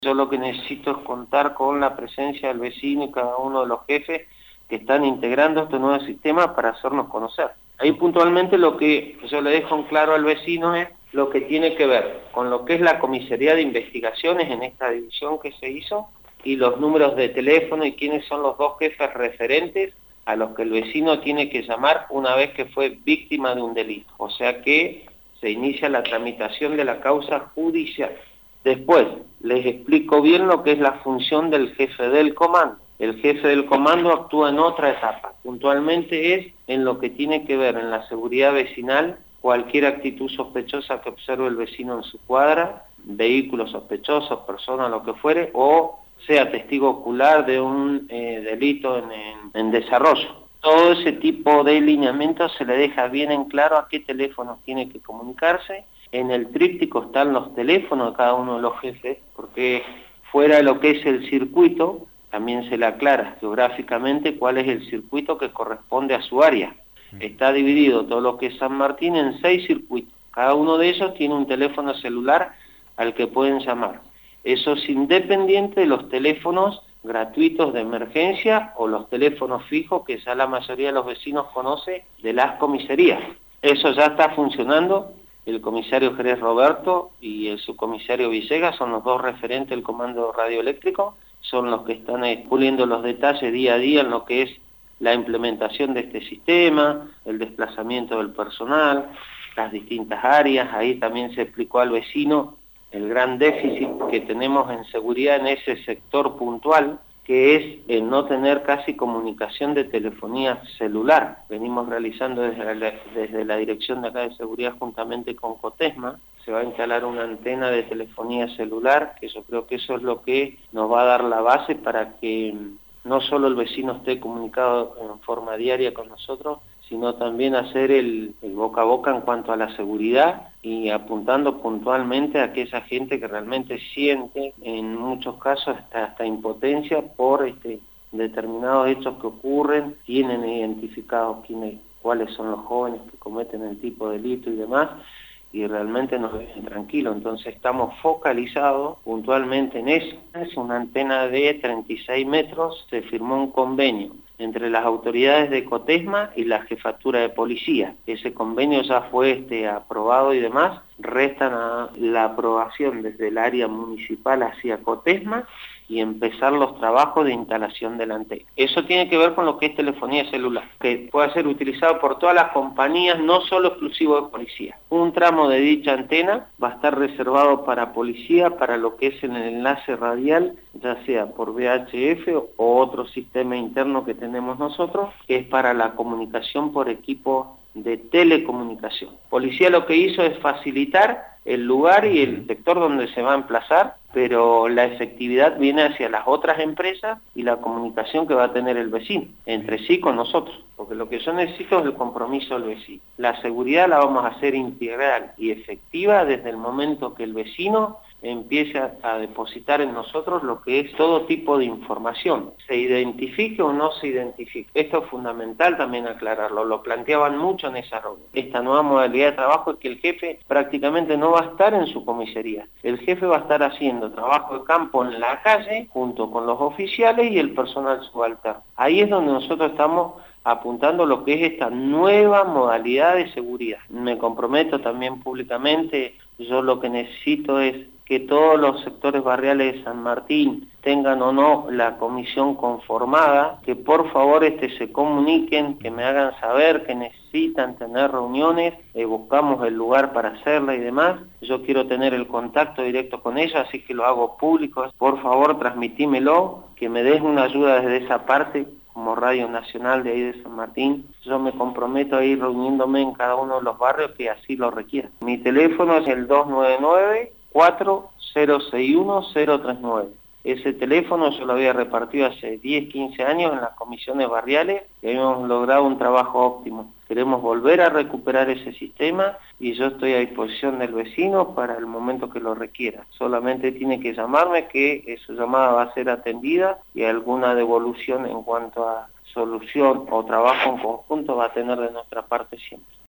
Yo lo que necesito es contar con la presencia del vecino y cada uno de los jefes que están integrando este nuevo sistema para hacernos conocer. Ahí puntualmente lo que yo le dejo en claro al vecino es lo que tiene que ver con lo que es la comisaría de investigaciones en esta división que se hizo y los números de teléfono y quiénes son los dos jefes referentes a los que el vecino tiene que llamar una vez que fue víctima de un delito. O sea que se inicia la tramitación de la causa judicial. Después, les explico bien lo que es la función del jefe del comando. El jefe del comando actúa en otra etapa. Puntualmente es en lo que tiene que ver en la seguridad vecinal, cualquier actitud sospechosa que observe el vecino en su cuadra, vehículos sospechosos, personas, lo que fuere, o sea testigo ocular de un delito en desarrollo. Todo ese tipo de lineamientos se le deja bien en claro a qué teléfonos tiene que comunicarse. En el tríptico están los teléfonos de cada uno de los jefes, porque fuera de lo que es el circuito, también se le aclara geográficamente cuál es el circuito que corresponde a su área. Está dividido todo lo que es San Martín en 6 circuitos. Cada uno de ellos tiene un teléfono celular al que pueden llamar. Eso es independiente de los teléfonos gratuitos de emergencia o los teléfonos fijos que ya la mayoría de los vecinos conoce de las comisarías. Eso ya está funcionando. El comisario Jerez Roberto y el subcomisario Villegas son los dos referentes del comando radioeléctrico, son los que están puliendo los detalles día a día en lo que es la implementación de este sistema, el desplazamiento del personal, las distintas áreas. Ahí también se explicó al vecino el gran déficit que tenemos en seguridad en ese sector puntual, que es el no tener casi comunicación de telefonía celular. Venimos realizando desde la dirección de acá de seguridad juntamente con Cotesma, se va a instalar una antena de telefonía celular, que yo creo que eso es lo que nos va a dar la base para que no solo el vecino esté comunicado en forma diaria con nosotros, sino también hacer el boca a boca en cuanto a la seguridad y apuntando puntualmente a aquella gente que realmente siente, en muchos casos hasta impotencia por determinados hechos que ocurren, tienen identificados cuáles son los jóvenes que cometen el tipo de delito y demás, y realmente nos dejan tranquilos. Entonces estamos focalizados puntualmente en eso. Es una antena de 36 metros, se firmó un convenio entre las autoridades de Cotesma y la jefatura de policía. Ese convenio ya fue aprobado y demás, restan la aprobación desde el área municipal hacia Cotesma y empezar los trabajos de instalación de la antena. Eso tiene que ver con lo que es telefonía celular, que puede ser utilizado por todas las compañías, no solo exclusivo de policía. Un tramo de dicha antena va a estar reservado para policía, para lo que es en el enlace radial, ya sea por VHF o otro sistema interno que tenemos nosotros, que es para la comunicación por equipo de telecomunicación. Policía lo que hizo es facilitar el lugar y el sector donde se va a emplazar, pero la efectividad viene hacia las otras empresas y la comunicación que va a tener el vecino, entre sí con nosotros, porque lo que yo necesito es el compromiso del vecino. La seguridad la vamos a hacer integral y efectiva desde el momento que el vecino empiece a depositar en nosotros lo que es todo tipo de información, se identifique o no se identifique. Esto es fundamental también aclararlo, lo planteaban mucho en esa reunión. Esta nueva modalidad de trabajo es que el jefe prácticamente no va a estar en su comisaría, el jefe va a estar haciendo trabajo de campo en la calle junto con los oficiales y el personal subalterno. Ahí es donde nosotros estamos apuntando lo que es esta nueva modalidad de seguridad. Me comprometo también públicamente, yo lo que necesito es que todos los sectores barriales de San Martín tengan o no la comisión conformada, que por favor se comuniquen, que me hagan saber que necesitan tener reuniones, buscamos el lugar para hacerla y demás. Yo quiero tener el contacto directo con ellos, así que lo hago público. Por favor, transmitímelo, que me des una ayuda desde esa parte, como Radio Nacional de ahí de San Martín. Yo me comprometo a ir reuniéndome en cada uno de los barrios que así lo requieran. Mi teléfono es el 299-4061-039. Ese teléfono yo lo había repartido hace 10, 15 años en las comisiones barriales y hemos logrado un trabajo óptimo. Queremos volver a recuperar ese sistema y yo estoy a disposición del vecino para el momento que lo requiera. Solamente tiene que llamarme, que su llamada va a ser atendida y alguna devolución en cuanto a solución o trabajo en conjunto va a tener de nuestra parte siempre.